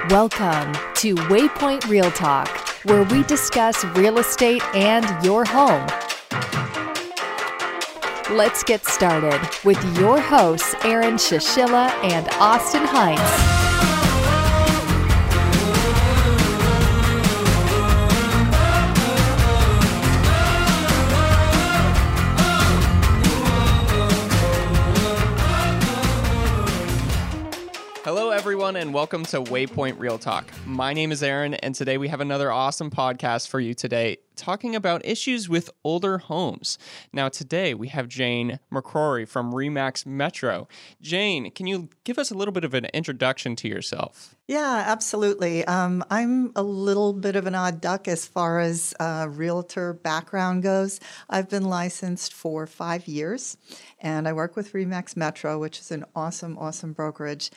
Welcome to Waypoint Real Talk, where we discuss real estate and your home. Let's get started with your hosts, Aaron Shishilla and Austin Hines. Hello, everyone, and welcome to Waypoint Real Talk. My name is Aaron, and today we have another awesome podcast for you today, talking about issues with older homes. Now, today we have Jane McCrory from RE/MAX Metro. Jane, can you give us a little bit of an introduction to yourself? Yeah, absolutely. I'm a little bit of an odd duck as far as realtor background goes. I've been licensed for 5 years, and I work with RE/MAX Metro, which is an awesome brokerage.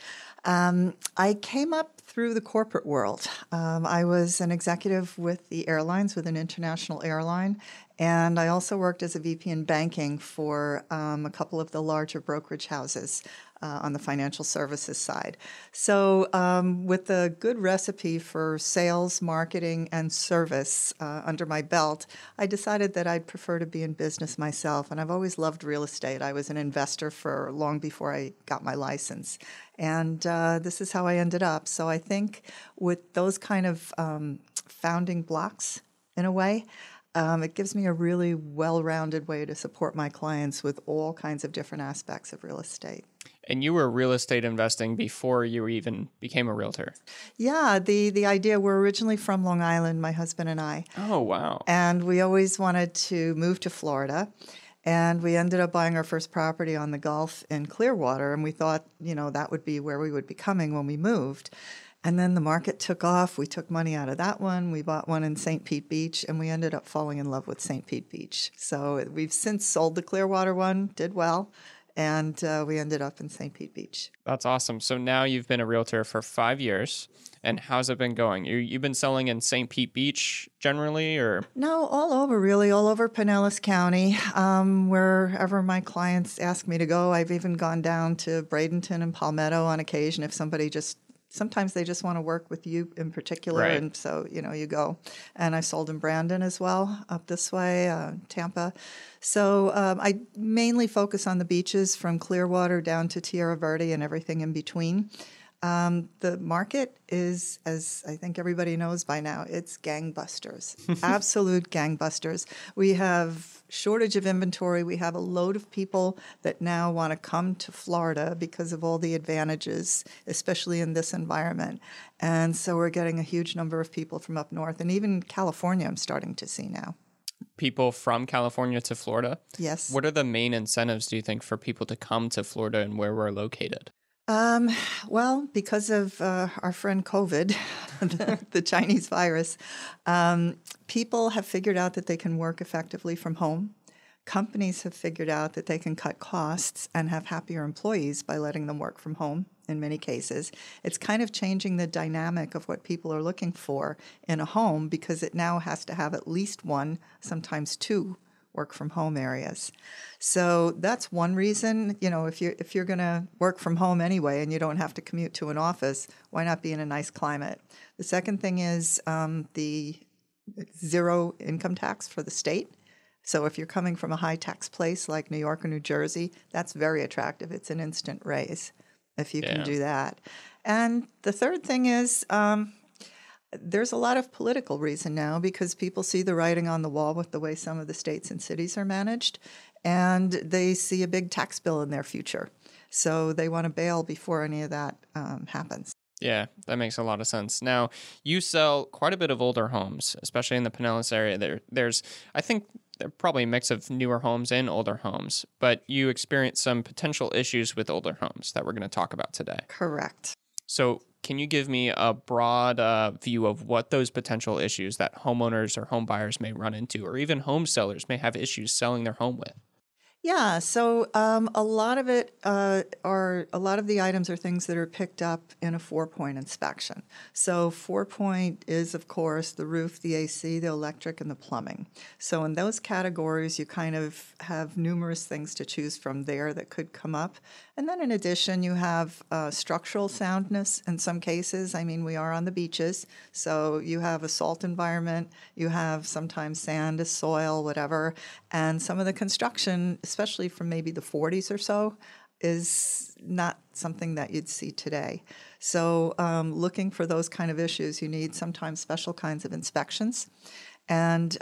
I came up through the corporate world. I was an executive with the airlines, with an international airline, and I also worked as a VP in banking for a couple of the larger brokerage houses on the financial services side. So with a good recipe for sales, marketing, and service under my belt, I decided that I'd prefer to be in business myself, and I've always loved real estate. I was an investor for long before I got my license. And this is how I ended up. So I think with those kind of founding blocks, in a way, it gives me a really well-rounded way to support my clients with all kinds of different aspects of real estate. And you were real estate investing before you even became a realtor. Yeah, the idea, we're originally from Long Island, my husband and I. Oh, wow. And we always wanted to move to Florida. And we ended up buying our first property on the Gulf in Clearwater, and we thought, that would be where we would be coming when we moved. And then the market took off. We took money out of that one. We bought one in St. Pete Beach, and we ended up falling in love with St. Pete Beach. So we've since sold the Clearwater one, did well, and we ended up in St. Pete Beach. That's awesome. So now you've been a realtor for 5 years. And how's it been going? You've been selling in St. Pete Beach generally, or? No, all over, really, all over Pinellas County, wherever my clients ask me to go. I've even gone down to Bradenton and Palmetto on occasion if sometimes they just want to work with you in particular, right. And so, you go. And I sold in Brandon as well, up this way, Tampa. So I mainly focus on the beaches from Clearwater down to Tierra Verde and everything in between. The market is, as I think everybody knows by now, it's gangbusters, absolute gangbusters. We have shortage of inventory. We have a load of people that now want to come to Florida because of all the advantages, especially in this environment. And so we're getting a huge number of people from up north, and even California I'm starting to see now. People from California to Florida? Yes. What are the main incentives, do you think, for people to come to Florida and where we're located? Well, because of our friend COVID, the Chinese virus, people have figured out that they can work effectively from home. Companies have figured out that they can cut costs and have happier employees by letting them work from home in many cases. It's kind of changing the dynamic of what people are looking for in a home because it now has to have at least one, sometimes two, work from home areas. So that's one reason, if you're going to work from home anyway and you don't have to commute to an office, why not be in a nice climate? The second thing is the zero income tax for the state. So if you're coming from a high tax place like New York or New Jersey, that's very attractive. It's an instant raise if you can do that. And the third thing is there's a lot of political reason now because people see the writing on the wall with the way some of the states and cities are managed, and they see a big tax bill in their future. So they want to bail before any of that happens. Yeah, that makes a lot of sense. Now, you sell quite a bit of older homes, especially in the Pinellas area. There's, I think, probably a mix of newer homes and older homes, but you experience some potential issues with older homes that we're going to talk about today. Correct. So can you give me a broad view of what those potential issues that homeowners or home buyers may run into, or even home sellers may have issues selling their home with? Yeah, so a lot of it a lot of the items are things that are picked up in a 4-point inspection. So 4-point is, of course, the roof, the AC, the electric, and the plumbing. So in those categories, you kind of have numerous things to choose from there that could come up. And then in addition, you have structural soundness in some cases. I mean, we are on the beaches, so you have a salt environment, you have sometimes sand, soil, whatever, and some of the construction, especially from maybe the 40s or so, is not something that you'd see today. So looking for those kind of issues, you need sometimes special kinds of inspections. And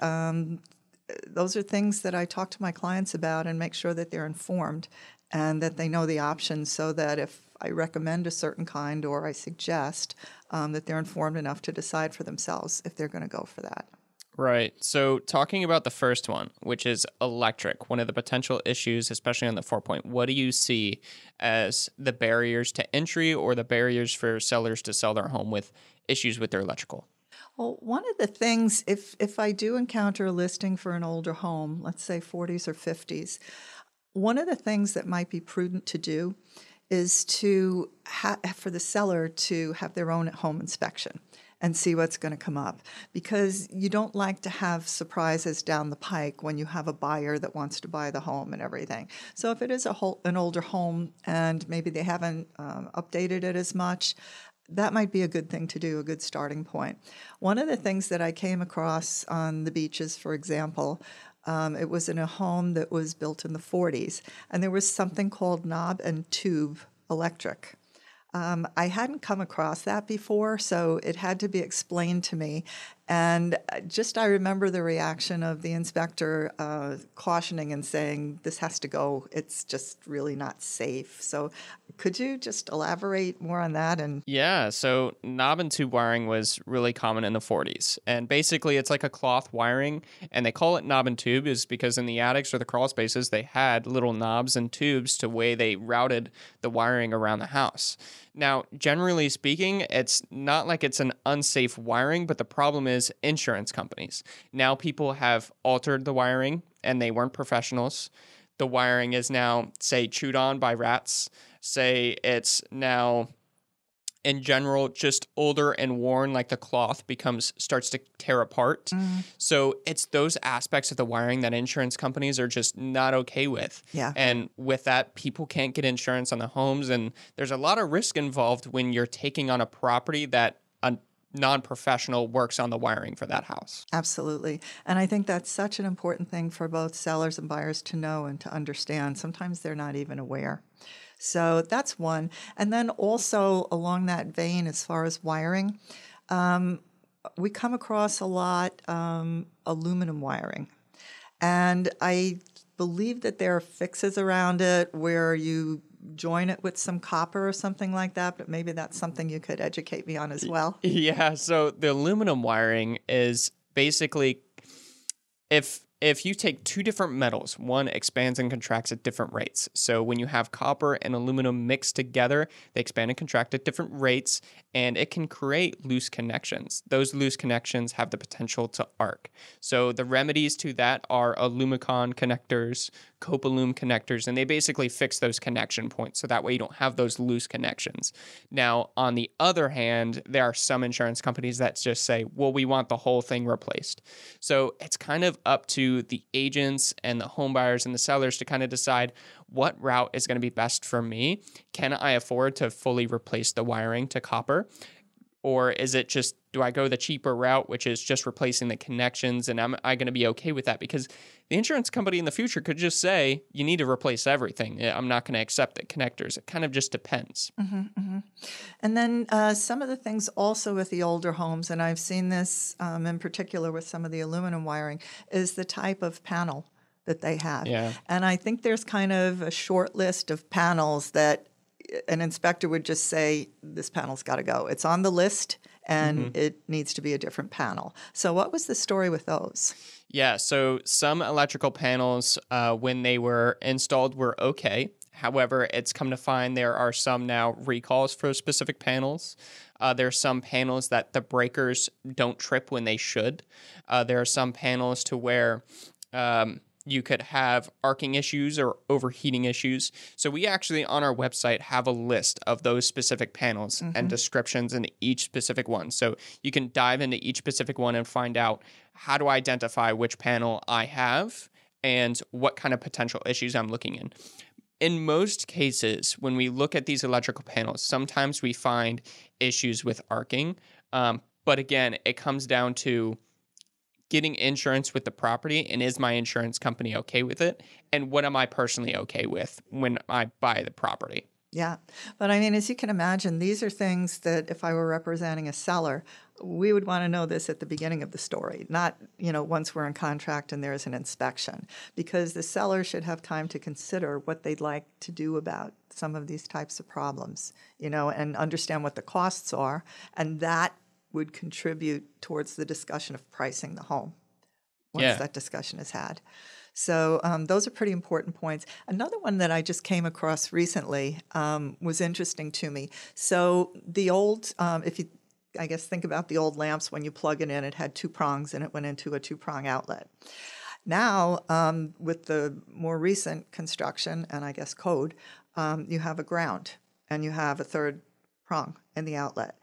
those are things that I talk to my clients about and make sure that they're informed and that they know the options, so that if I recommend a certain kind or I suggest, that they're informed enough to decide for themselves if they're going to go for that. Right. So talking about the first one, which is electric, one of the potential issues, especially on the 4-point, what do you see as the barriers to entry or the barriers for sellers to sell their home with issues with their electrical? Well, one of the things, if I do encounter a listing for an older home, let's say 40s or 50s, one of the things that might be prudent to do is to for the seller to have their own home inspection and see what's going to come up, because you don't like to have surprises down the pike when you have a buyer that wants to buy the home and everything. So if it is an older home and maybe they haven't updated it as much, that might be a good thing to do, a good starting point. One of the things that I came across on the beaches, for example, it was in a home that was built in the 40s, and there was something called knob and tube electric. I hadn't come across that before, so it had to be explained to me. And I remember the reaction of the inspector cautioning and saying, this has to go. It's just really not safe. So could you just elaborate more on that? Yeah, so knob and tube wiring was really common in the 40s. And basically, it's like a cloth wiring. And they call it knob and tube is because in the attics or the crawl spaces, they had little knobs and tubes to way they routed the wiring around the house. Now, generally speaking, it's not like it's an unsafe wiring, but the problem is insurance companies. Now people have altered the wiring and they weren't professionals. The wiring is now, say, chewed on by rats. Say it's now, in general, just older and worn, like the cloth starts to tear apart. So it's those aspects of the wiring that insurance companies are just not okay with. Yeah. And with that, people can't get insurance on the homes. And there's a lot of risk involved when you're taking on a property that a non-professional works on the wiring for that house. Absolutely. And I think that's such an important thing for both sellers and buyers to know and to understand. Sometimes they're not even aware. So that's one. And then also along that vein, as far as wiring, we come across a lot aluminum wiring. And I believe that there are fixes around it where you join it with some copper or something like that, but maybe that's something you could educate me on as well. Yeah, so the aluminum wiring is basically if you take two different metals, one expands and contracts at different rates. So when you have copper and aluminum mixed together, they expand and contract at different rates, and it can create loose connections. Those loose connections have the potential to arc. So the remedies to that are Alumicon connectors, Copalum connectors, and they basically fix those connection points so that way you don't have those loose connections. Now, on the other hand, there are some insurance companies that just say, well, we want the whole thing replaced. So it's kind of up to the agents and the home buyers and the sellers to kind of decide what route is going to be best for me. Can I afford to fully replace the wiring to copper? Or is it just, do I go the cheaper route, which is just replacing the connections, and am I going to be okay with that? Because the insurance company in the future could just say, you need to replace everything. I'm not going to accept the connectors. It kind of just depends. And then some of the things also with the older homes, and I've seen this in particular with some of the aluminum wiring, is the type of panel that they have. Yeah. And I think there's kind of a short list of panels that an inspector would just say, this panel's got to go. It's on the list, and it needs to be a different panel. So what was the story with those? Yeah, so some electrical panels, when they were installed, were okay. However, it's come to find there are some now recalls for specific panels. There are some panels that the breakers don't trip when they should. There are some panels to where You could have arcing issues or overheating issues. So we actually on our website have a list of those specific panels and descriptions in each specific one. So you can dive into each specific one and find out how to identify which panel I have and what kind of potential issues I'm looking in. In most cases, when we look at these electrical panels, sometimes we find issues with arcing. But again, it comes down to getting insurance with the property, and is my insurance company okay with it? And what am I personally okay with when I buy the property? Yeah. But I mean, as you can imagine, these are things that if I were representing a seller, we would want to know this at the beginning of the story, not, once we're in contract and there's an inspection, because the seller should have time to consider what they'd like to do about some of these types of problems, and understand what the costs are. And that would contribute towards the discussion of pricing the home once that discussion is had. So those are pretty important points. Another one that I just came across recently was interesting to me. So the old, if you, I guess, think about the old lamps, when you plug it in, it had two prongs and it went into a two-prong outlet. Now, with the more recent construction and I guess code, you have a ground and you have a third prong in the outlet.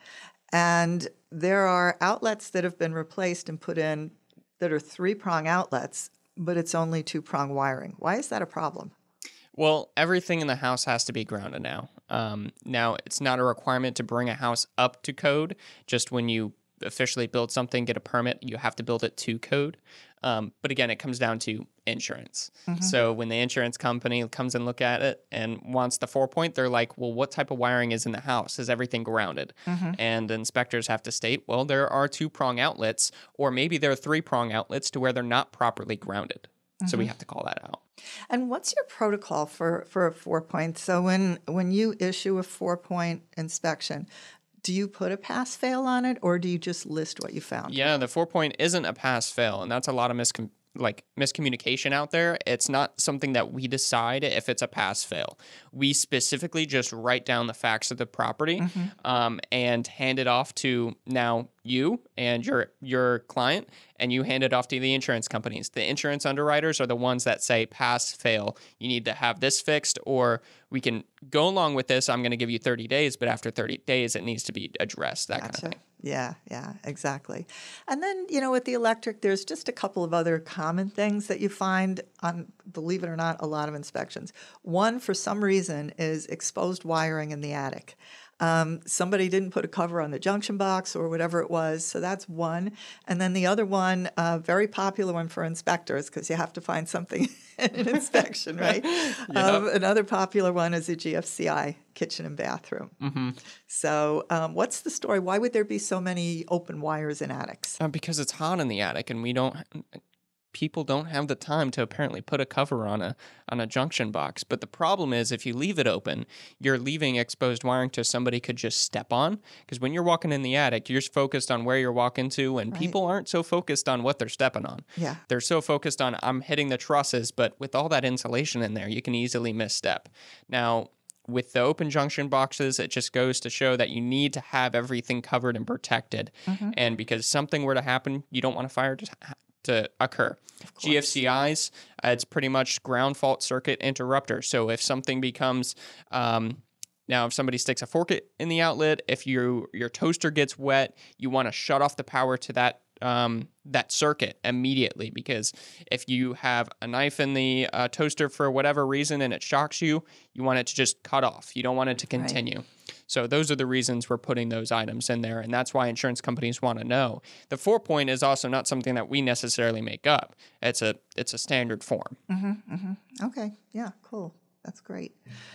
And there are outlets that have been replaced and put in that are three-prong outlets, but it's only two-prong wiring. Why is that a problem? Well, everything in the house has to be grounded now. Now, it's not a requirement to bring a house up to code. Just when you officially build something, get a permit, you have to build it to code. But again, it comes down to insurance. So when the insurance company comes and look at it and wants the 4-point, they're like, well, what type of wiring is in the house? Is everything grounded? And the inspectors have to state, well, there are two-prong outlets, or maybe there are three-prong outlets to where they're not properly grounded. So we have to call that out. And what's your protocol for a 4-point? So when you issue a 4-point inspection, do you put a pass-fail on it, or do you just list what you found? Yeah, the 4-point isn't a pass-fail, and that's a lot of miscommunication out there. It's not something that we decide if it's a pass-fail. We specifically just write down the facts of the property and hand it off to now you and your client, and you hand it off to the insurance companies. The insurance underwriters are the ones that say pass, fail. You need to have this fixed, or we can go along with this. I'm going to give you 30 days, but after 30 days, it needs to be addressed, that kind of thing. Yeah, exactly. And then, with the electric, there's just a couple of other common things that you find on, believe it or not, a lot of inspections. One, for some reason, is exposed wiring in the attic. Somebody didn't put a cover on the junction box or whatever it was, so that's one. And then the other one, very popular one for inspectors, because you have to find something in an inspection, right? Another popular one is a GFCI, kitchen and bathroom. So what's the story? Why would there be so many open wires in attics? Because it's hot in the attic, and people don't have the time to apparently put a cover on a junction box. But the problem is, if you leave it open, you're leaving exposed wiring to somebody could just step on. Because when you're walking in the attic, you're focused on where you're walking to, and people aren't so focused on what they're stepping on. Yeah. They're so focused on, I'm hitting the trusses, but with all that insulation in there, you can easily misstep. Now, with the open junction boxes, it just goes to show that you need to have everything covered and protected. And because something were to happen, you don't want a fire to occur. GFCIs, it's pretty much ground fault circuit interrupter. So if something becomes, now if somebody sticks a fork in the outlet, if your toaster gets wet, you want to shut off the power to that circuit immediately, because if you have a knife in the toaster for whatever reason and it shocks you, you want it to just cut off. You don't want it to continue. So those are the reasons we're putting those items in there, and that's why insurance companies want to know. The 4-point is also not something that we necessarily make up. It's a standard form. Okay, yeah, cool. That's great.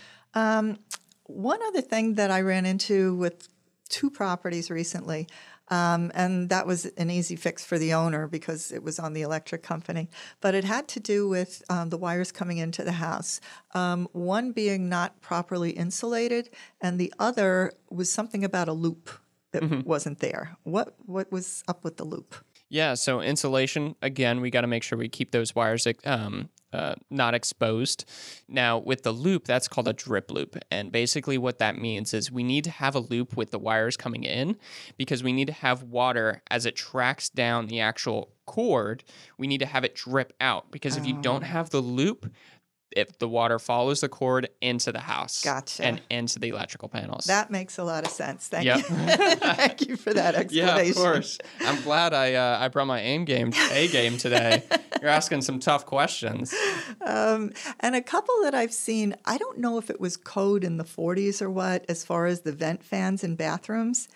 One other thing that I ran into with 2 properties recently, and that was an easy fix for the owner because it was on the electric company, but it had to do with the wires coming into the house. One being not properly insulated, and the other was something about a loop that wasn't there. What was up with the loop? Yeah, so insulation, again, we got to make sure we keep those wires not exposed. Now, with the loop, that's called a drip loop. And basically what that means is we need to have a loop with the wires coming in, because we need to have water as it tracks down the actual cord, we need to have it drip out because if you don't have the loop, if the water follows the cord into the house Gotcha. and into the electrical panels. That makes a lot of sense. Thank Yep. you. Thank you for that explanation. Yeah, of course. I'm glad I brought my A game today. You're asking some tough questions. And a couple that I've seen, I don't know if it was code in the 40s or what, as far as the vent fans in bathrooms.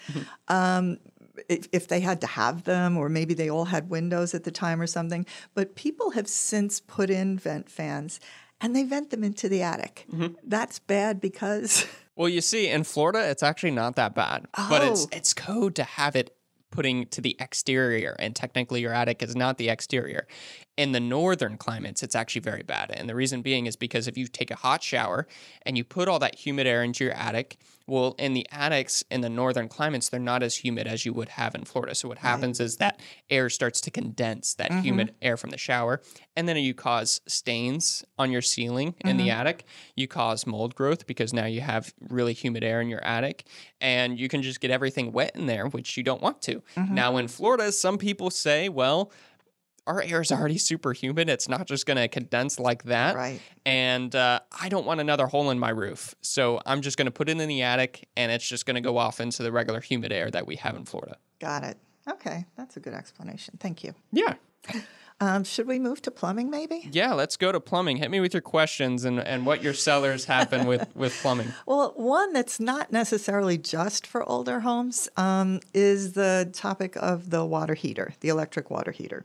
If they had to have them, or maybe they all had windows at the time or something. But people have since put in vent fans, and they vent them into the attic. That's bad because... Well, you see, in Florida, it's actually not that bad. But it's code to have it putting to the exterior, and technically your attic is not the exterior. In the northern climates, it's actually very bad. And the reason being is because if you take a hot shower and you put all that humid air into your attic, well, in the attics in the northern climates, they're not as humid as you would have in Florida. So what happens is that air starts to condense, that humid air from the shower, and then you cause stains on your ceiling in the attic. You cause mold growth because now you have really humid air in your attic, and you can just get everything wet in there, which you don't want to. Now, in Florida, some people say, well, our air is already super humid. It's not just going to condense like that. Right. And I don't want another hole in my roof. So I'm just going to put it in the attic, and it's just going to go off into the regular humid air that we have in Florida. Got it. Okay. That's a good explanation. Thank you. Yeah. Should we move to plumbing maybe? Yeah, let's go to plumbing. Hit me with your questions and what your sellers happen with plumbing. Well, one that's not necessarily just for older homes is the topic of the water heater, the electric water heater.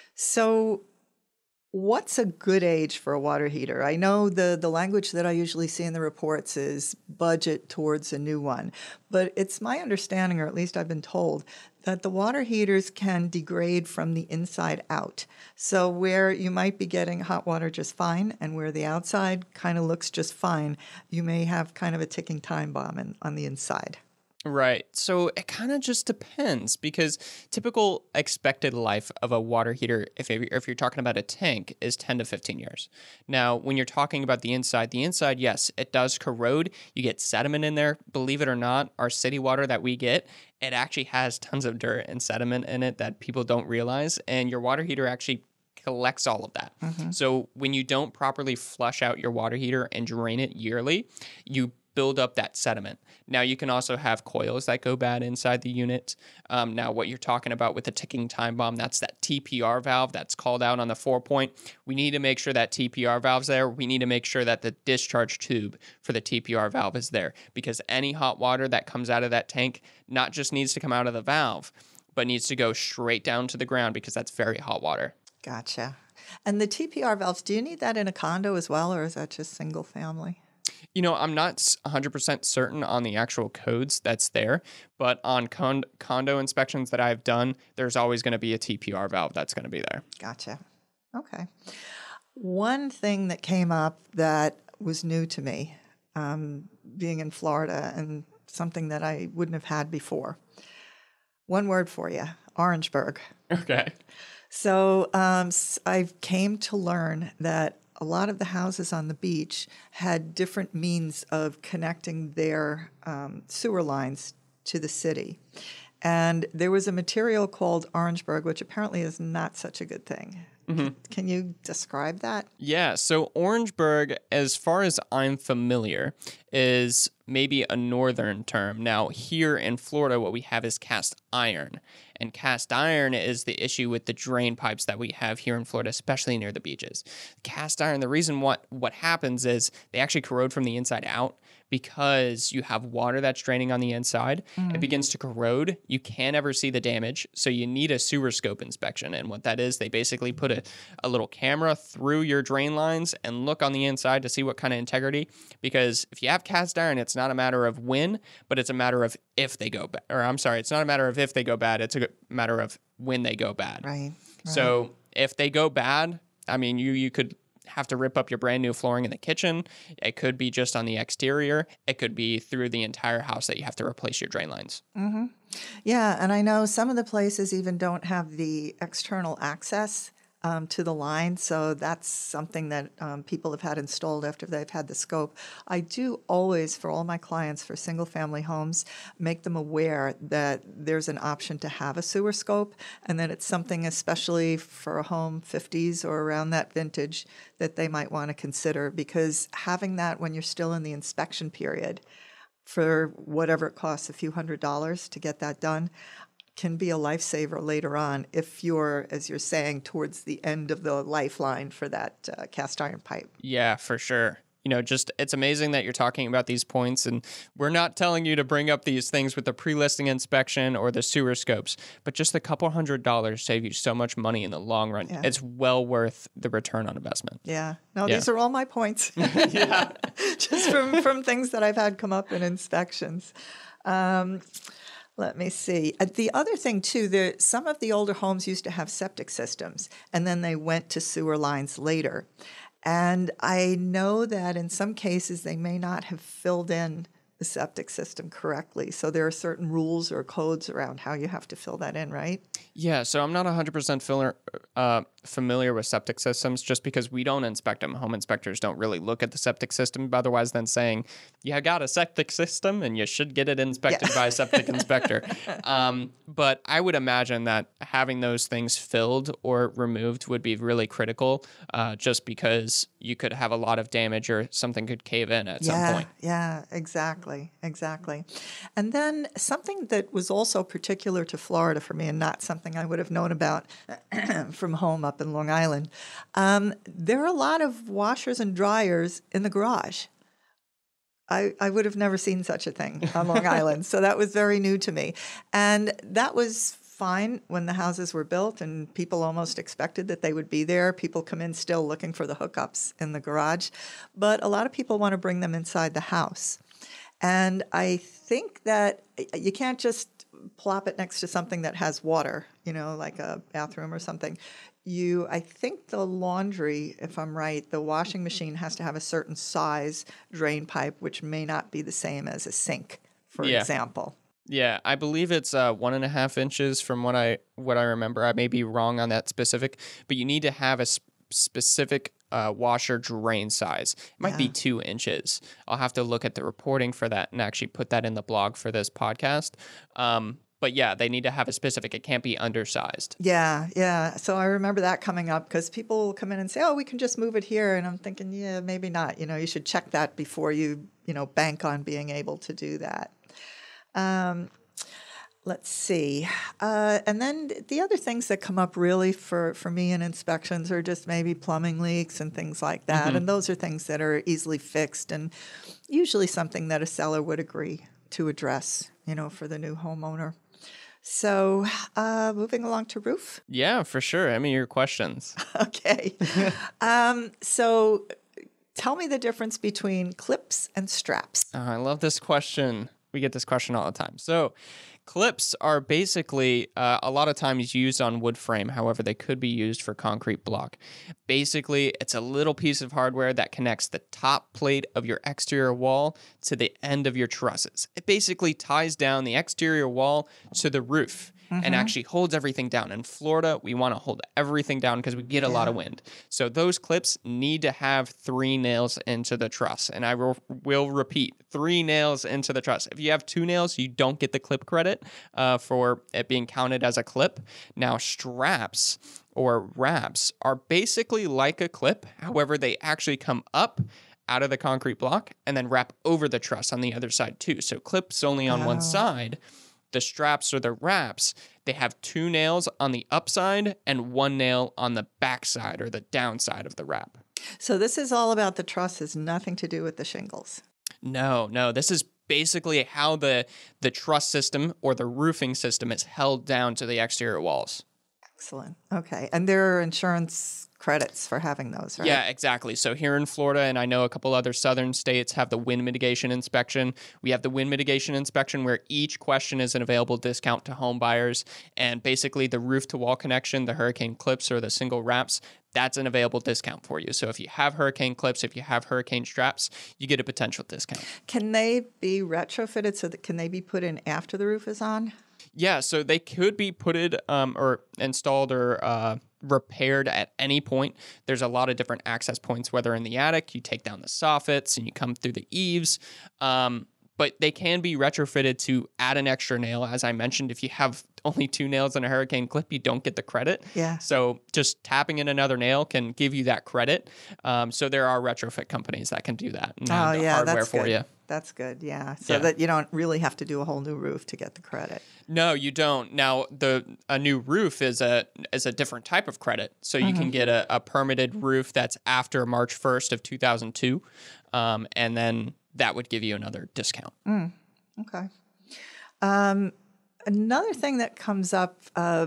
So what's a good age for a water heater? I know the language that I usually see in the reports is budget towards a new one, but it's my understanding, or at least I've been told, that the water heaters can degrade from the inside out. So where you might be getting hot water just fine and where the outside kind of looks just fine, you may have kind of a ticking time bomb on the inside. Right. So it kind of just depends because typical expected life of a water heater, if you're talking about a tank, is 10 to 15 years. Now, when you're talking about the inside, yes, it does corrode. You get sediment in there. Believe it or not, our city water that we get, it actually has tons of dirt and sediment in it that people don't realize. And your water heater actually collects all of that. So when you don't properly flush out your water heater and drain it yearly, you build up that sediment. Now, you can also have coils that go bad inside the unit. Now, what you're talking about with the ticking time bomb, that's that TPR valve that's called out on the 4-point. We need to make sure that TPR valve's there. We need to make sure that the discharge tube for the TPR valve is there because any hot water that comes out of that tank not just needs to come out of the valve, but needs to go straight down to the ground because that's very hot water. Gotcha. And the TPR valves, do you need that in a condo as well, or is that just single family? You know, I'm not 100% certain on the actual codes that's there, but on condo inspections that I've done, there's always going to be a TPR valve that's going to be there. Gotcha. Okay. One thing that came up that was new to me, being in Florida, and something that I wouldn't have had before. One word for you, Orangeburg. Okay. So I came to learn that a lot of the houses on the beach had different means of connecting their sewer lines to the city. And there was a material called Orangeburg, which apparently is not such a good thing. Can you describe that? Yeah, so Orangeburg, as far as I'm familiar, is maybe a northern term. Now, here in Florida, what we have is cast iron. And cast iron is the issue with the drain pipes that we have here in Florida, especially near the beaches. Cast iron, the reason what happens is they actually corrode from the inside out because you have water that's draining on the inside. It begins to corrode. You can't ever see the damage, so you need a sewer scope inspection. And what that is, they basically put a little camera through your drain lines and look on the inside to see what kind of integrity. Because if you have cast iron, it's not a matter of when, but it's a matter of if they go bad. Or I'm sorry, it's not a matter of if they go bad. It's a matter of when they go bad. Right. So if they go bad, I mean, you could have to rip up your brand new flooring in the kitchen. It could be just on the exterior. It could be through the entire house that you have to replace your drain lines. Yeah, and I know some of the places even don't have the external access to the line. So that's something that people have had installed after they've had the scope. I do always, for all my clients for single family homes, make them aware that there's an option to have a sewer scope, and that it's something, especially for a home 50s or around that vintage, that they might want to consider, because having that when you're still in the inspection period for whatever it costs, a few $100s to get that done, can be a lifesaver later on if you're, as you're saying, towards the end of the lifeline for that cast iron pipe. Yeah, for sure. Just it's amazing that you're talking about these points, and we're not telling you to bring up these things with the pre-listing inspection or the sewer scopes, but just a couple $100 save you so much money in the long run. Yeah. It's well worth the return on investment. Yeah. No, these are all my points. Yeah. Just from things that I've had come up in inspections. Let me see. The other thing, too, some of the older homes used to have septic systems, and then they went to sewer lines later. And I know that in some cases they may not have filled in the septic system correctly. So there are certain rules or codes around how you have to fill that in, right? Yeah, so I'm not 100% familiar with septic systems, just because we don't inspect them. Home inspectors don't really look at the septic system otherwise than saying, you got a septic system and you should get it inspected by a septic inspector. But I would imagine that having those things filled or removed would be really critical, just because you could have a lot of damage or something could cave in at some point. Yeah, exactly. And then something that was also particular to Florida for me, and not something I would have known about from home up in Long Island, there are a lot of washers and dryers in the garage. I would have never seen such a thing on Long Island, so that was very new to me. And that was fine when the houses were built and people almost expected that they would be there. People come in still looking for the hookups in the garage, but a lot of people want to bring them inside the house. And I think that you can't just plop it next to something that has water, like a bathroom or something. I think the laundry, if I'm right, the washing machine has to have a certain size drain pipe, which may not be the same as a sink, for example. Yeah, I believe it's 1.5 inches from what I remember. I may be wrong on that specific, but you need to have a specific washer drain size. It might be 2 inches. I'll have to look at the reporting for that and actually put that in the blog for this podcast. But yeah, they need to have a specific. It can't be undersized. Yeah. So I remember that coming up because people will come in and say, "Oh, we can just move it here," and I'm thinking, yeah, maybe not. You should check that before you bank on being able to do that. Let's see. And then the other things that come up really for me in inspections are just maybe plumbing leaks and things like that. And those are things that are easily fixed and usually something that a seller would agree to address, for the new homeowner. So moving along to roof. Yeah, for sure. Your questions. Okay. So tell me the difference between clips and straps. I love this question. We get this question all the time. So clips are basically a lot of times used on wood frame. However, they could be used for concrete block. Basically, it's a little piece of hardware that connects the top plate of your exterior wall to the end of your trusses. It basically ties down the exterior wall to the roof and actually holds everything down. In Florida, we want to hold everything down because we get a lot of wind. So those clips need to have 3 nails into the truss. And I will repeat, 3 nails into the truss. If you have 2 nails, you don't get the clip credit for it being counted as a clip. Now, straps or wraps are basically like a clip. However, they actually come up out of the concrete block and then wrap over the truss on the other side too. So clips only on one side. The straps or the wraps, they have 2 nails on the upside and 1 nail on the backside or the downside of the wrap. So this is all about the trusses, nothing to do with the shingles. No. This is basically how the truss system or the roofing system is held down to the exterior walls. Excellent. Okay. And there are insurance credits for having those, right? Yeah, exactly. So here in Florida, and I know a couple other southern states have the wind mitigation inspection. We have the wind mitigation inspection where each question is an available discount to home buyers. And basically the roof to wall connection, the hurricane clips or the single wraps, that's an available discount for you. So if you have hurricane clips, if you have hurricane straps, you get a potential discount. Can they be retrofitted so that can they be put in after the roof is on? Yeah, so they could be putted or installed or repaired at any point. There's a lot of different access points, whether in the attic, you take down the soffits and you come through the eaves. But they can be retrofitted to add an extra nail. As I mentioned, if you have only 2 nails in a hurricane clip, you don't get the credit. Yeah. So just tapping in another nail can give you that credit. So there are retrofit companies that can do that and add hardware that's for good. you. That's good, yeah. So that you don't really have to do a whole new roof to get the credit. No, you don't. Now, a new roof is a different type of credit. So you can get a permitted roof that's after March 1st of 2002, and then that would give you another discount. Okay. Another thing that comes up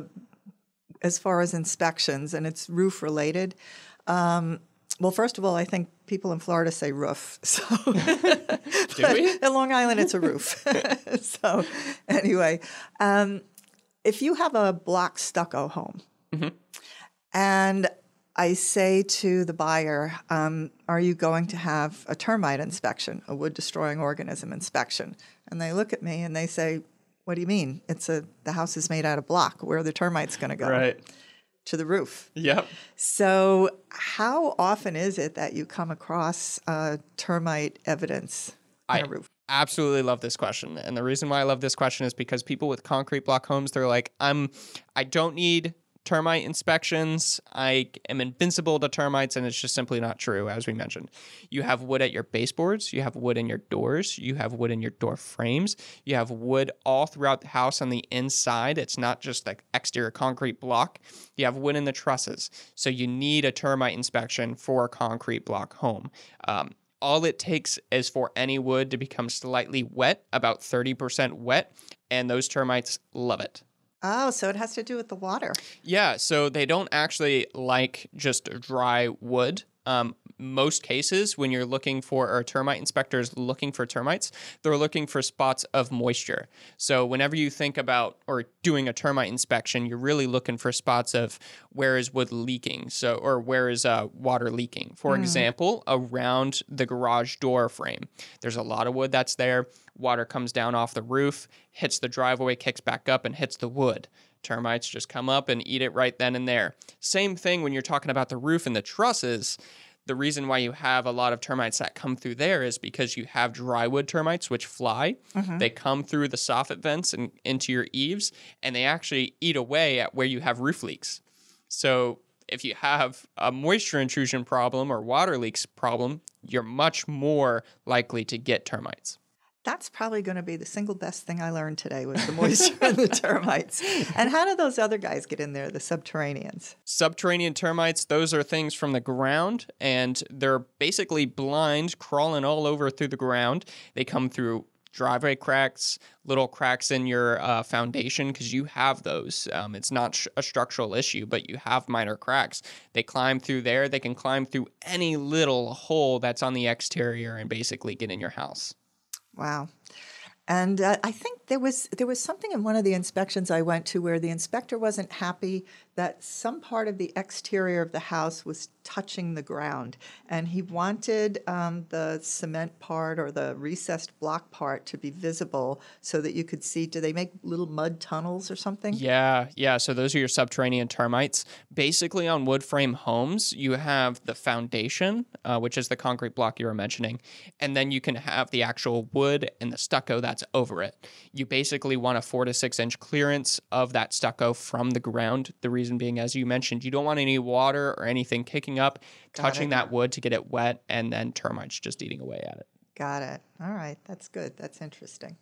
as far as inspections, and it's roof related. Well, first of all, I think people in Florida say roof. So Do we? in Long Island, it's a roof. So anyway, if you have a block stucco home, and I say to the buyer, are you going to have a termite inspection, a wood-destroying organism inspection? And they look at me and they say, what do you mean? The house is made out of block. Where are the termites going to go? Right. To the roof. Yep. So how often is it that you come across termite evidence on a roof? Absolutely love this question. And the reason why I love this question is because people with concrete block homes, they're like, I don't need termite inspections. I am invincible to termites, and it's just simply not true, as we mentioned. You have wood at your baseboards, you have wood in your doors, you have wood in your door frames, you have wood all throughout the house on the inside. It's not just the exterior concrete block. You have wood in the trusses. So you need a termite inspection for a concrete block home. All it takes is for any wood to become slightly wet, about 30% wet, and those termites love it. Oh, so it has to do with the water. Yeah, so they don't actually like just dry wood. Most cases, when you're looking for, or termite inspectors looking for termites, they're looking for spots of moisture. So whenever you think about or doing a termite inspection, you're really looking for spots of where is wood leaking, or where is water leaking. For example, around the garage door frame, there's a lot of wood that's there. Water comes down off the roof, hits the driveway, kicks back up, and hits the wood. Termites just come up and eat it right then and there. Same thing when you're talking about the roof and the trusses. The reason why you have a lot of termites that come through there is because you have drywood termites, which fly. They come through the soffit vents and into your eaves, and they actually eat away at where you have roof leaks. So if you have a moisture intrusion problem or water leaks problem, you're much more likely to get termites. That's probably going to be the single best thing I learned today was the moisture and the termites. And how do those other guys get in there, the subterraneans? Subterranean termites, those are things from the ground, and they're basically blind, crawling all over through the ground. They come through driveway cracks, little cracks in your foundation, because you have those. It's not a structural issue, but you have minor cracks. They climb through there. They can climb through any little hole that's on the exterior and basically get in your house. Wow. And I think there was something in one of the inspections I went to where the inspector wasn't happy that some part of the exterior of the house was touching the ground. And he wanted the cement part or the recessed block part to be visible so that you could see, do they make little mud tunnels or something? Yeah. So those are your subterranean termites. Basically on wood frame homes, you have the foundation, which is the concrete block you were mentioning, and then you can have the actual wood and the stucco that's over it. You basically want a 4 to 6 inch clearance of that stucco from the ground. The reason being, as you mentioned, you don't want any water or anything kicking up, touching that wood to get it wet, and then termites just eating away at it. Got it. All right. That's good. That's interesting.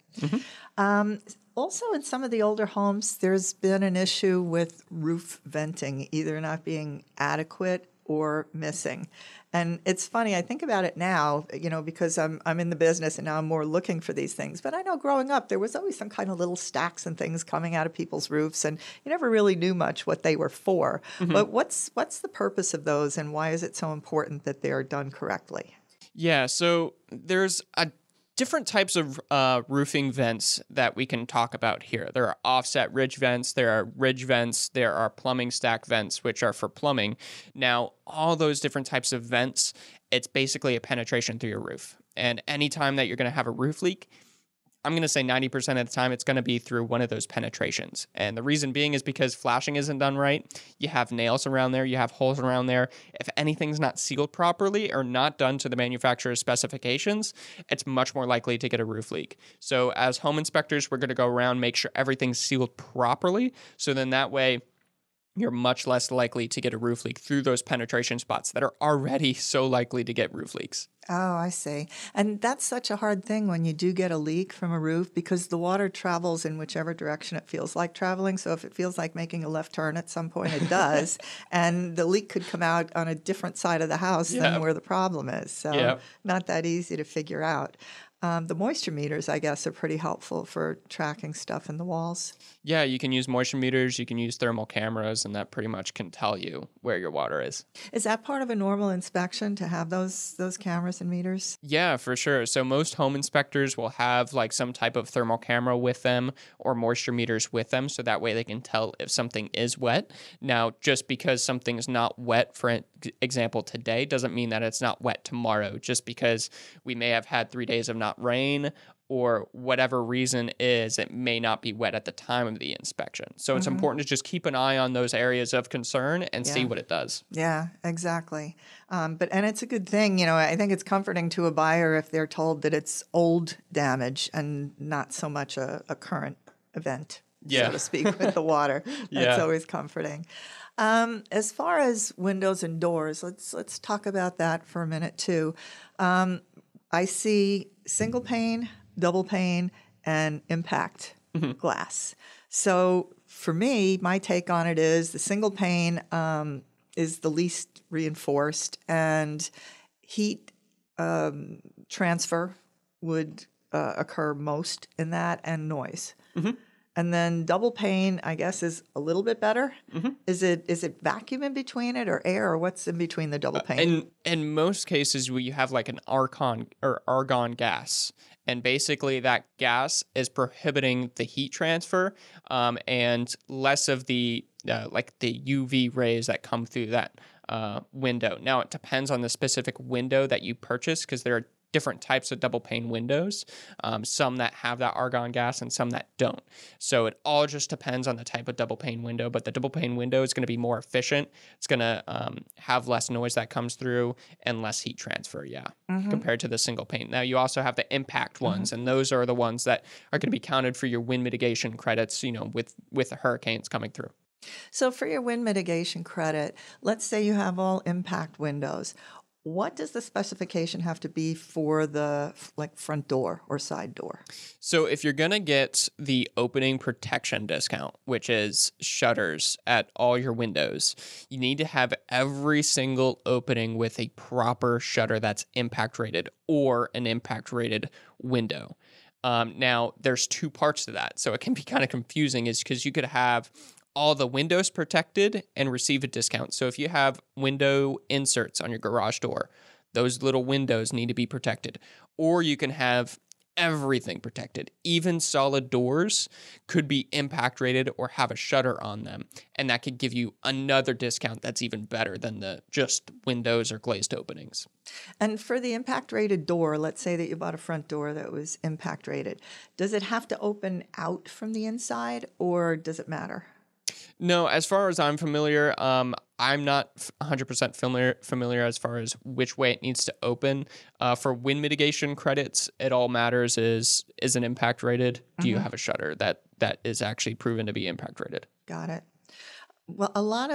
Also, in some of the older homes, there's been an issue with roof venting, either not being adequate or missing. And it's funny, I think about it now, because I'm in the business and now I'm more looking for these things. But I know growing up, there was always some kind of little stacks and things coming out of people's roofs, and you never really knew much what they were for. But what's the purpose of those, and why is it so important that they are done correctly? Yeah, so there's different types of roofing vents that we can talk about here. There are offset ridge vents, there are ridge vents, there are plumbing stack vents, which are for plumbing. Now, all those different types of vents, it's basically a penetration through your roof. And anytime that you're going to have a roof leak, I'm going to say 90% of the time it's going to be through one of those penetrations. And the reason being is because flashing isn't done right. You have nails around there, you have holes around there. If anything's not sealed properly or not done to the manufacturer's specifications, it's much more likely to get a roof leak. So as home inspectors, we're going to go around, make sure everything's sealed properly. So then that way, you're much less likely to get a roof leak through those penetration spots that are already so likely to get roof leaks. Oh, I see. And that's such a hard thing when you do get a leak from a roof because the water travels in whichever direction it feels like traveling. So if it feels like making a left turn at some point, it does. And the leak could come out on a different side of the house than where the problem is. So not that easy to figure out. The moisture meters, I guess, are pretty helpful for tracking stuff in the walls. Yeah, you can use moisture meters, you can use thermal cameras, and that pretty much can tell you where your water is. Is that part of a normal inspection to have those cameras and meters? Yeah, for sure. So most home inspectors will have like some type of thermal camera with them or moisture meters with them, so that way they can tell if something is wet. Now, just because something's not wet, for example, today, doesn't mean that it's not wet tomorrow. Just because we may have had 3 days of not rain or whatever reason is, it may not be wet at the time of the inspection. So it's important to just keep an eye on those areas of concern and see what it does. Yeah, exactly. And it's a good thing, I think it's comforting to a buyer if they're told that it's old damage and not so much a current event, so to speak, with the water. That's always comforting. As far as windows and doors, let's talk about that for a minute too. I see single pane, double pane, and impact glass. So for me, my take on it is the single pane is the least reinforced, and heat transfer would occur most in that, and noise. And then double pane, I guess, is a little bit better. Is it vacuum in between it or air, or what's in between the double pane? In most cases, you have like an argon gas. And basically that gas is prohibiting the heat transfer and less of the like the UV rays that come through that window. Now, it depends on the specific window that you purchase because there are different types of double pane windows, some that have that argon gas and some that don't. So it all just depends on the type of double pane window, but the double pane window is going to be more efficient. It's going to have less noise that comes through and less heat transfer, compared to the single pane. Now, you also have the impact ones, and those are the ones that are going to be counted for your wind mitigation credits, with the hurricanes coming through. So for your wind mitigation credit, let's say you have all impact windows. What does the specification have to be for the front door or side door? So if you're going to get the opening protection discount, which is shutters at all your windows, you need to have every single opening with a proper shutter that's impact rated or an impact rated window. Now, there's two parts to that. So it can be kind of confusing is because you could have all the windows protected and receive a discount. So if you have window inserts on your garage door, those little windows need to be protected. Or you can have everything protected. Even solid doors could be impact rated or have a shutter on them. And that could give you another discount that's even better than the just windows or glazed openings. And for the impact rated door, let's say that you bought a front door that was impact rated. Does it have to open out from the inside or does it matter? No, as far as I'm familiar, I'm not 100% familiar as far as which way it needs to open. For wind mitigation credits, it all matters is it impact rated? Do you have a shutter that is actually proven to be impact rated? Got it. Well, a lot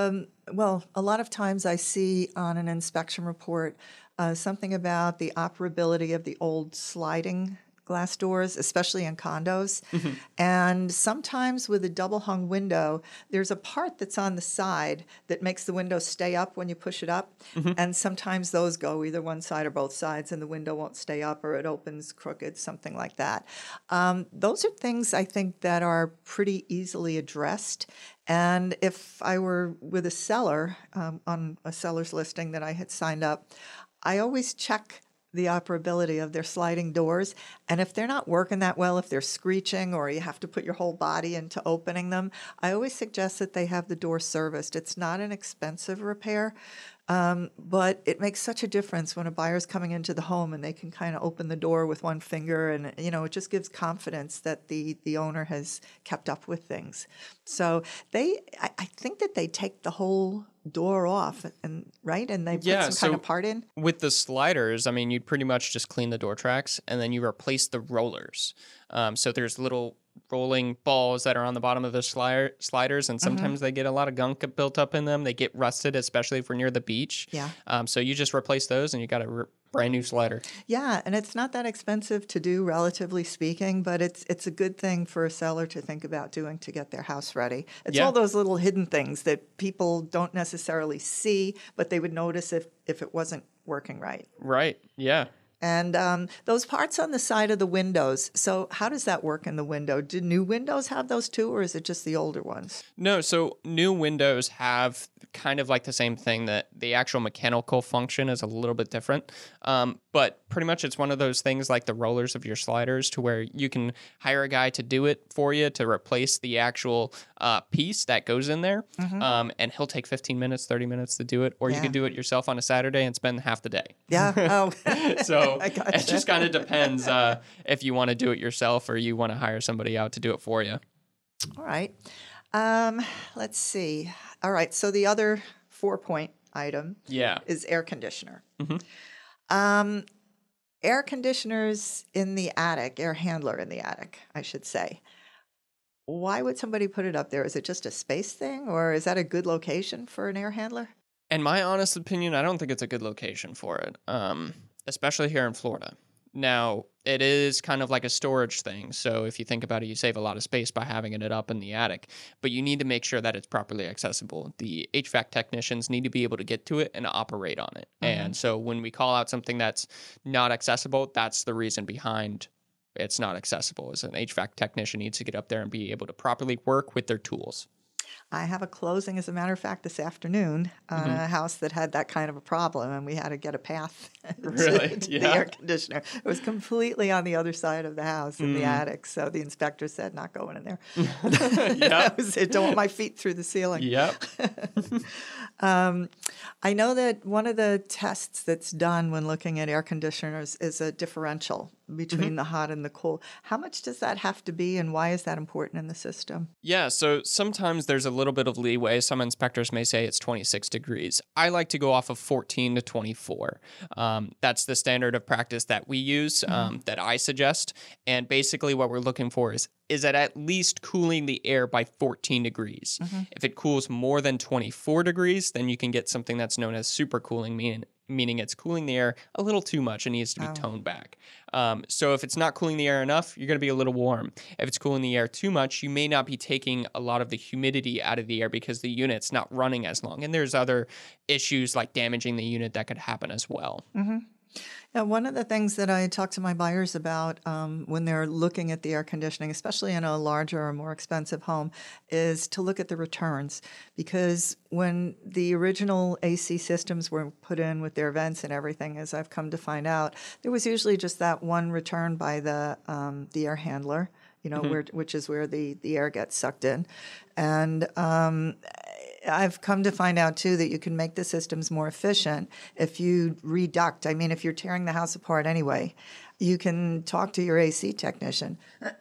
of times I see on an inspection report something about the operability of the old sliding glass doors, especially in condos. And sometimes with a double hung window, there's a part that's on the side that makes the window stay up when you push it up. And sometimes those go either one side or both sides and the window won't stay up or it opens crooked, something like that. Those are things I think that are pretty easily addressed. And if I were with a seller on a seller's listing that I had signed up, I always check the operability of their sliding doors. And if they're not working that well, if they're screeching or you have to put your whole body into opening them, I always suggest that they have the door serviced. It's not an expensive repair. But it makes such a difference when a buyer's coming into the home and they can kind of open the door with one finger, and it just gives confidence that the owner has kept up with things. So I think that they take the whole door off and they put some kind of part in. With the sliders, I mean, you'd pretty much just clean the door tracks and then you replace the rollers. So there's little rolling balls that are on the bottom of the sliders, and sometimes they get a lot of gunk built up in them. They get rusted, especially if we're near the beach. Yeah. So you just replace those and you got a brand new slider. Yeah, and it's not that expensive to do, relatively speaking, but it's a good thing for a seller to think about doing to get their house ready. It's all those little hidden things that people don't necessarily see, but they would notice if it wasn't working right. Right, yeah. And those parts on the side of the windows, so how does that work in the window? Do new windows have those too, or is it just the older ones? No, so new windows have kind of like the same thing, that the actual mechanical function is a little bit different. But pretty much it's one of those things like the rollers of your sliders, to where you can hire a guy to do it for you, to replace the actual piece that goes in there. And he'll take 15 minutes, 30 minutes to do it, or you can do it yourself on a Saturday and spend half the day. Yeah. Oh. So it just kind of depends if you want to do it yourself or you want to hire somebody out to do it for you. All right. Let's see. All right. So the other 4-point item is air conditioner. Air conditioners in the attic, air handler in the attic, I should say. Why would somebody put it up there? Is it just a space thing, or is that a good location for an air handler? In my honest opinion, I don't think it's a good location for it, especially here in Florida. Now, it is kind of like a storage thing. So if you think about it, you save a lot of space by having it up in the attic, but you need to make sure that it's properly accessible. The HVAC technicians need to be able to get to it and operate on it. And so when we call out something that's not accessible, that's the reason behind it's not accessible, is an HVAC technician needs to get up there and be able to properly work with their tools. I have a closing, as a matter of fact, this afternoon on a house that had that kind of a problem, and we had to get a path to the air conditioner. It was completely on the other side of the house in the attic, so the inspector said, not going in there. That was it. Don't want my feet through the ceiling. Yep. I know that one of the tests that's done when looking at air conditioners is a differential between the hot and the cool. How much does that have to be, and why is that important in the system? Yeah, so sometimes there's a little bit of leeway. Some inspectors may say it's 26 degrees. I like to go off of 14 to 24. That's the standard of practice that we use, that I suggest. And basically what we're looking for is it at least cooling the air by 14 degrees. If it cools more than 24 degrees, then you can get something that's known as supercooling, meaning it's cooling the air a little too much and needs to be toned back. So if it's not cooling the air enough, you're going to be a little warm. If it's cooling the air too much, you may not be taking a lot of the humidity out of the air because the unit's not running as long. And there's other issues like damaging the unit that could happen as well. Yeah, one of the things that I talk to my buyers about when they're looking at the air conditioning, especially in a larger or more expensive home, is to look at the returns. Because when the original AC systems were put in with their vents and everything, as I've come to find out, there was usually just that one return by the air handler, which is where the air gets sucked in. And I've come to find out, too, that you can make the systems more efficient if you reduct. I mean, if you're tearing the house apart anyway, you can talk to your AC technician,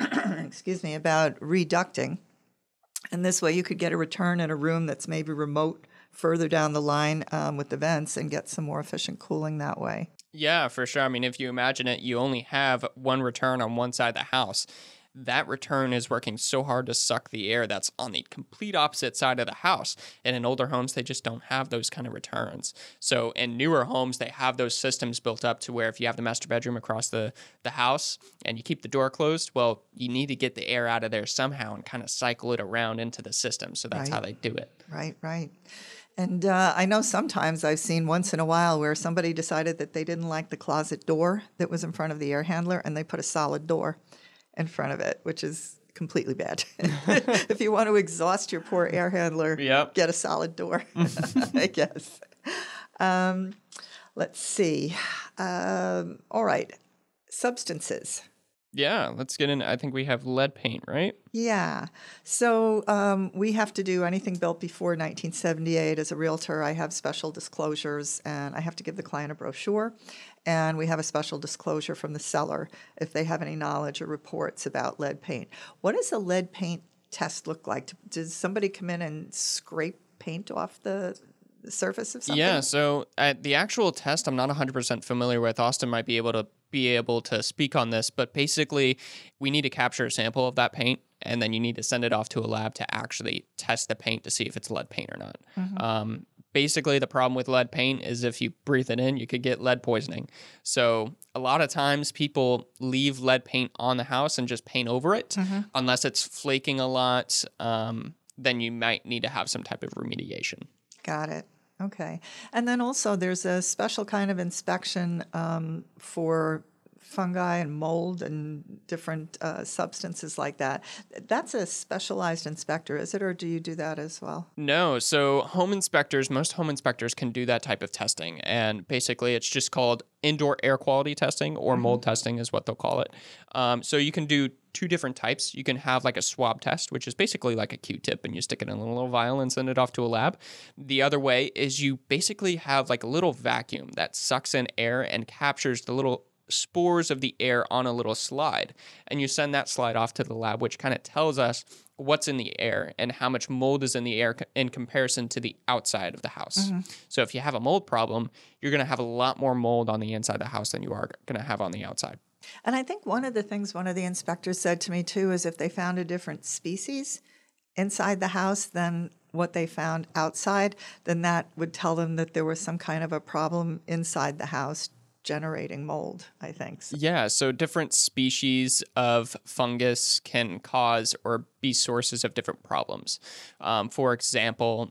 about reducting. And this way you could get a return in a room that's maybe remote further down the line with the vents and get some more efficient cooling that way. Yeah, for sure. I mean, if you imagine it, you only have one return on one side of the house. That return is working so hard to suck the air that's on the complete opposite side of the house. And in older homes, they just don't have those kind of returns. So in newer homes, they have those systems built up to where if you have the master bedroom across the house and you keep the door closed, well, you need to get the air out of there somehow and kind of cycle it around into the system. So that's how they do it. Right. And I know sometimes I've seen once in a while where somebody decided that they didn't like the closet door that was in front of the air handler, and they put a solid door in front of it, which is completely bad. If you want to exhaust your poor air handler, get a solid door, I guess. Let's see. All right. Substances. Yeah, let's get in. I think we have lead paint, right? Yeah. So we have to do anything built before 1978. As a realtor, I have special disclosures, and I have to give the client a brochure. And we have a special disclosure from the seller if they have any knowledge or reports about lead paint. What does a lead paint test look like? Does somebody come in and scrape paint off the surface of something? Yeah, so the actual test, I'm not 100% familiar with. Austin might be able to speak on this, but basically we need to capture a sample of that paint, and then you need to send it off to a lab to actually test the paint to see if it's lead paint or not. Basically, the problem with lead paint is if you breathe it in, you could get lead poisoning. So a lot of times people leave lead paint on the house and just paint over it. Unless it's flaking a lot, then you might need to have some type of remediation. Got it. Okay. And then also there's a special kind of inspection for fungi and mold and different substances like that. That's a specialized inspector, is it? Or do you do that as well? No. So most home inspectors can do that type of testing. And basically it's just called indoor air quality testing, or mold testing is what they'll call it. So you can do two different types. You can have like a swab test, which is basically like a Q-tip, and you stick it in a little vial and send it off to a lab. The other way is you basically have like a little vacuum that sucks in air and captures the little spores of the air on a little slide, and you send that slide off to the lab, which kind of tells us what's in the air and how much mold is in the air in comparison to the outside of the house. So if you have a mold problem, you're going to have a lot more mold on the inside of the house than you are going to have on the outside. And I think one of the things one of the inspectors said to me too is if they found a different species inside the house than what they found outside, then that would tell them that there was some kind of a problem inside the house generating mold, I think. Yeah, so different species of fungus can cause or be sources of different problems. For example,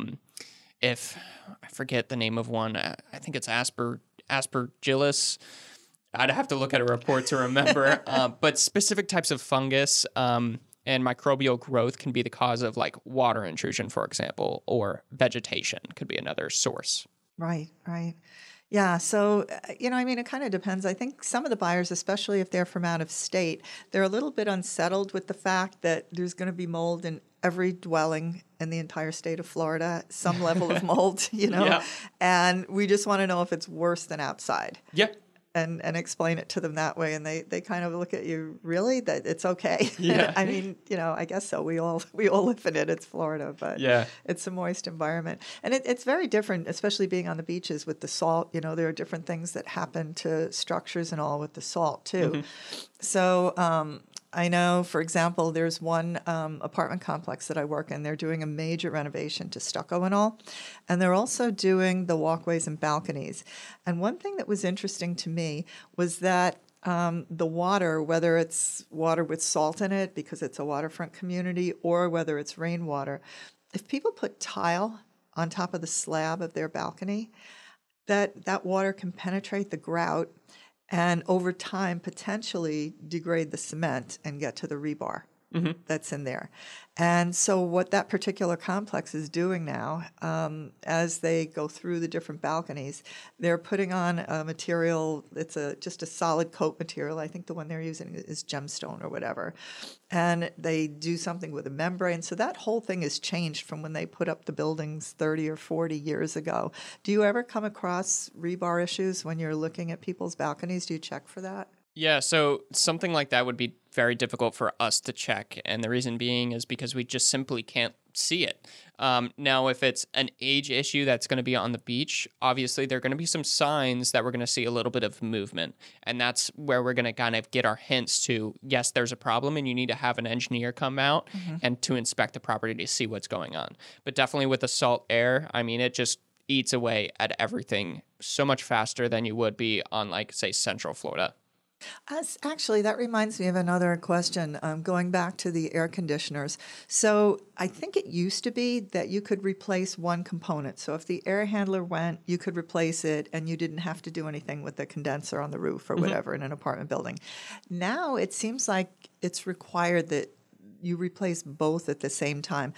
if I forget the name of one, I think it's Aspergillus. I'd have to look at a report to remember. But specific types of fungus and microbial growth can be the cause of like water intrusion, for example, or vegetation could be another source. Right. Yeah, so, it kind of depends. I think some of the buyers, especially if they're from out of state, they're a little bit unsettled with the fact that there's going to be mold in every dwelling in the entire state of Florida, some level of mold, Yeah. And we just want to know if it's worse than outside. Yeah. And explain it to them that way, and they kind of look at you, really, that it's okay. Yeah. I guess so. We all live in it. It's Florida, but Yeah. it's a moist environment, and it's very different, especially being on the beaches with the salt. There are different things that happen to structures and all with the salt too. So I know, for example, there's one apartment complex that I work in. They're doing a major renovation to stucco and all, and they're also doing the walkways and balconies. And one thing that was interesting to me was that the water, whether it's water with salt in it because it's a waterfront community, or whether it's rainwater, if people put tile on top of the slab of their balcony, that water can penetrate the grout and over time potentially degrade the cement and get to the rebar that's in there. And so what that particular complex is doing now, as they go through the different balconies, they're putting on a material, it's just a solid coat material. I think the one they're using is gemstone or whatever. And they do something with a membrane. So that whole thing has changed from when they put up the buildings 30 or 40 years ago. Do you ever come across rebar issues when you're looking at people's balconies? Do you check for that? Yeah, so something like that would be very difficult for us to check. And the reason being is because we just simply can't see it. Now, if it's an age issue that's going to be on the beach, obviously there are going to be some signs that we're going to see a little bit of movement. And that's where we're going to kind of get our hints to, yes, there's a problem and you need to have an engineer come out and to inspect the property to see what's going on. But definitely with the salt air, it just eats away at everything so much faster than you would be on, like, say, Central Florida. Actually, that reminds me of another question, going back to the air conditioners. So I think it used to be that you could replace one component. So if the air handler went, you could replace it and you didn't have to do anything with the condenser on the roof or whatever in an apartment building. Now it seems like it's required that you replace both at the same time. I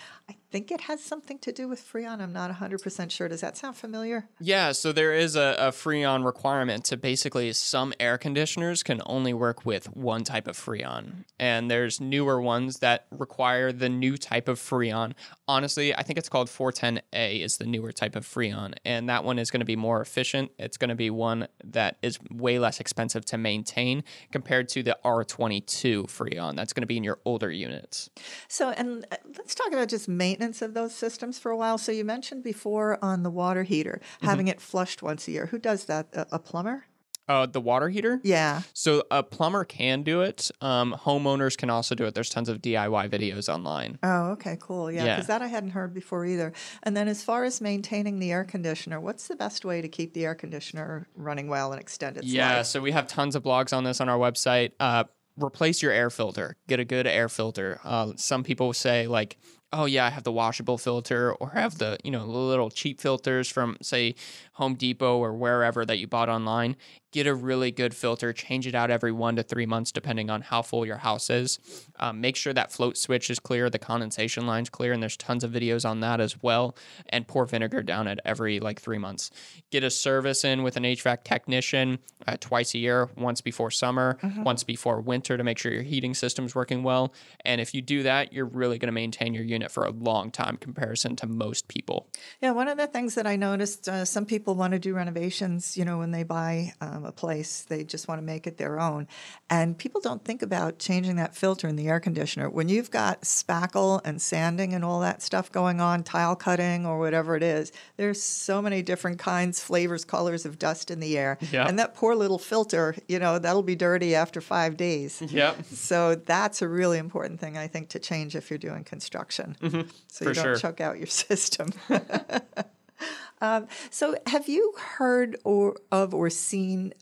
think it has something to do with Freon. I'm not 100% sure. Does that sound familiar? Yeah, so there is a Freon requirement to basically some air conditioners can only work with one type of Freon. And there's newer ones that require the new type of Freon. Honestly, I think it's called 410A is the newer type of Freon. And that one is going to be more efficient. It's going to be one that is way less expensive to maintain compared to the R22 Freon. That's going to be in your older units. So, and let's talk about just maintenance of those systems for a while. So you mentioned before on the water heater, having it flushed once a year. Who does that? A plumber? The water heater? Yeah. So a plumber can do it. Homeowners can also do it. There's tons of DIY videos online. Oh, okay, cool. Yeah, Yeah. because that I hadn't heard before either. And then as far as maintaining the air conditioner, what's the best way to keep the air conditioner running well and extend its Yeah, life? so we have tons of blogs on this on our website. Replace your air filter. Get a good air filter. Some people say like, oh yeah, I have the washable filter or have the, the little cheap filters from say Home Depot or wherever that you bought online. Get a really good filter. Change it out every 1 to 3 months, depending on how full your house is. Make sure that float switch is clear, the condensation line's clear, and there's tons of videos on that as well. And pour vinegar down it every 3 months. Get a service in with an HVAC technician twice a year, once before summer, once before winter to make sure your heating system's working well. And if you do that, you're really going to maintain your unit for a long time comparison to most people. Yeah, one of the things that I noticed, some people want to do renovations, when they buy a place, they just want to make it their own. And people don't think about changing that filter in the air conditioner. When you've got spackle and sanding and all that stuff going on, tile cutting or whatever it is, there's so many different kinds, flavors, colors of dust in the air. Yep. And that poor little filter, that'll be dirty after 5 days. Yep. So that's a really important thing, I think, to change if you're doing construction. So you don't choke out your system. So have you heard or seen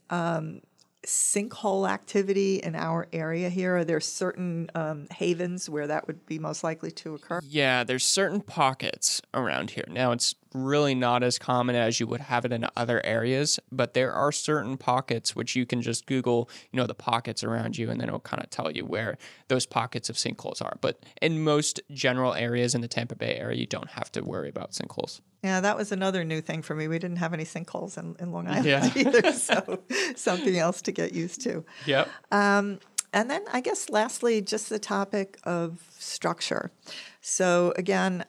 sinkhole activity in our area here? Are there certain havens where that would be most likely to occur? Yeah, there's certain pockets around here. Now, it's really not as common as you would have it in other areas, but there are certain pockets which you can just Google, the pockets around you, and then it'll kind of tell you where those pockets of sinkholes are. But in most general areas in the Tampa Bay area, you don't have to worry about sinkholes. Yeah, that was another new thing for me. We didn't have any sinkholes in Long Island Yeah. either, so something else to get used to. Yep. And then I guess lastly, just the topic of structure. So again,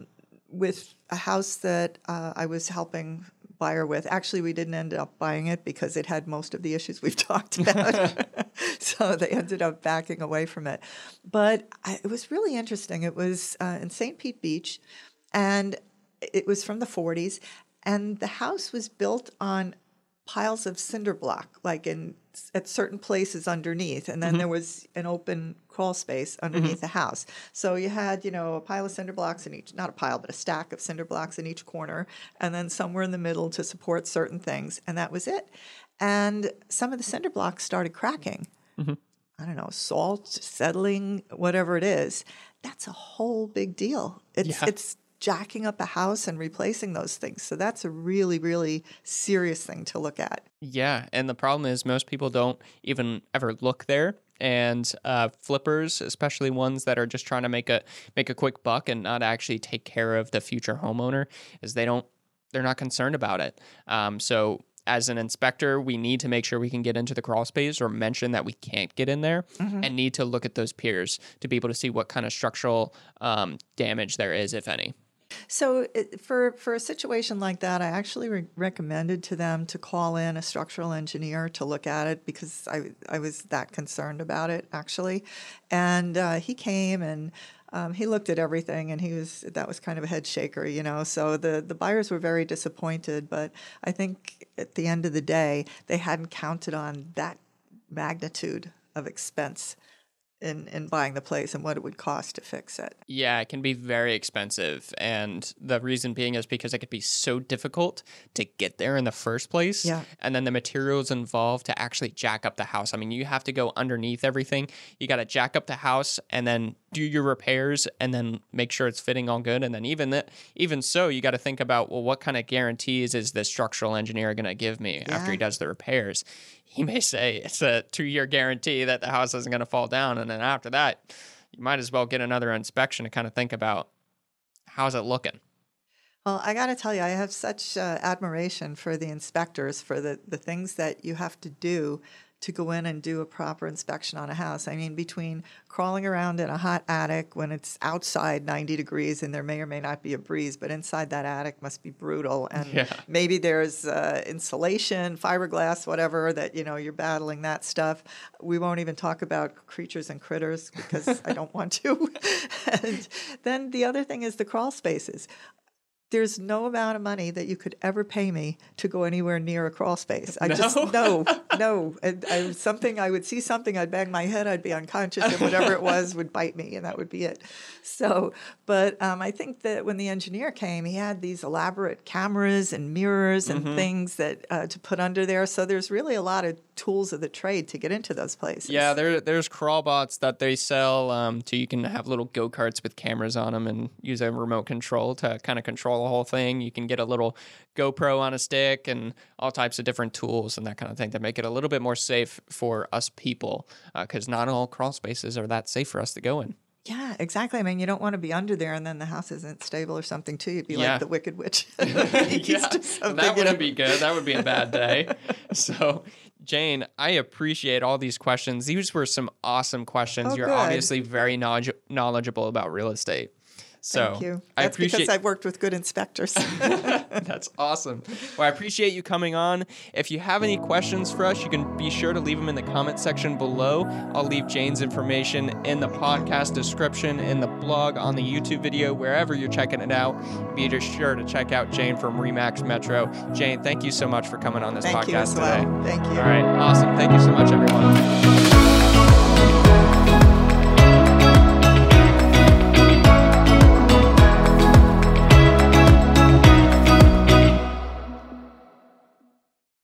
with a house that I was helping buyer with, actually we didn't end up buying it because it had most of the issues we've talked about. So they ended up backing away from it. But it was really interesting. It was in St. Pete Beach, and it was from the 40s, and the house was built on piles of cinder block, at certain places underneath, and then there was an open crawl space underneath the house. So you had, a pile of cinder blocks in each, not a pile, but a stack of cinder blocks in each corner, and then somewhere in the middle to support certain things, and that was it. And some of the cinder blocks started cracking. I don't know, salt, settling, whatever it is. That's a whole big deal. It's jacking up a house and replacing those things. So that's a really, really serious thing to look at. Yeah, and the problem is most people don't even ever look there. And flippers, especially ones that are just trying to make a quick buck and not actually take care of the future homeowner, is they're not concerned about it. So as an inspector, we need to make sure we can get into the crawl space or mention that we can't get in there, and need to look at those piers to be able to see what kind of structural damage there is, if any. So for a situation like that, I actually recommended to them to call in a structural engineer to look at it because I was that concerned about it, actually. And he came and he looked at everything, and that was kind of a head shaker, So the buyers were very disappointed, but I think at the end of the day, they hadn't counted on that magnitude of expense in buying the place and what it would cost to fix it. Yeah, it can be very expensive. And the reason being is because it could be so difficult to get there in the first place. Yeah. And then the materials involved to actually jack up the house. I mean, you have to go underneath everything. You got to jack up the house and then do your repairs and then make sure it's fitting all good. And then even so, you got to think about, well, what kind of guarantees is the structural engineer going to give me after he does the repairs? He may say it's a 2-year guarantee that the house isn't going to fall down. And then after that, you might as well get another inspection to kind of think about how's it looking? Well, I got to tell you, I have such admiration for the inspectors, for the things that you have to do to go in and do a proper inspection on a house. I mean, between crawling around in a hot attic when it's outside 90 degrees and there may or may not be a breeze, but inside that attic must be brutal. And maybe there's insulation, fiberglass, whatever, that, you're battling that stuff. We won't even talk about creatures and critters because I don't want to. And then the other thing is the crawl spaces. There's no amount of money that you could ever pay me to go anywhere near a crawl space. No. And I would see something, I'd bang my head, I'd be unconscious, and whatever it was would bite me, and that would be it. So, but I think that when the engineer came, he had these elaborate cameras and mirrors and things that to put under there. So there's really a lot of tools of the trade to get into those places. Yeah, there's crawl bots that they sell. You can have little go-karts with cameras on them and use a remote control to kind of control the whole thing. You can get a little GoPro on a stick and all types of different tools and that kind of thing to make it a little bit more safe for us people, because not all crawl spaces are that safe for us to go in. Yeah, exactly. I mean, you don't want to be under there and then the house isn't stable or something too. You'd be like the Wicked Witch. That wouldn't be good. That would be a bad day. So, Jane, I appreciate all these questions. These were some awesome questions. You're obviously very knowledgeable about real estate. So thank you. That's because I've worked with good inspectors. That's awesome. Well, I appreciate you coming on. If you have any questions for us, you can be sure to leave them in the comment section below. I'll leave Jane's information in the podcast description, in the blog, on the YouTube video, wherever you're checking it out. Be sure to check out Jane from RE/MAX Metro. Jane, thank you so much for coming on this podcast today. Thank you. All right. Awesome. Thank you so much, everyone.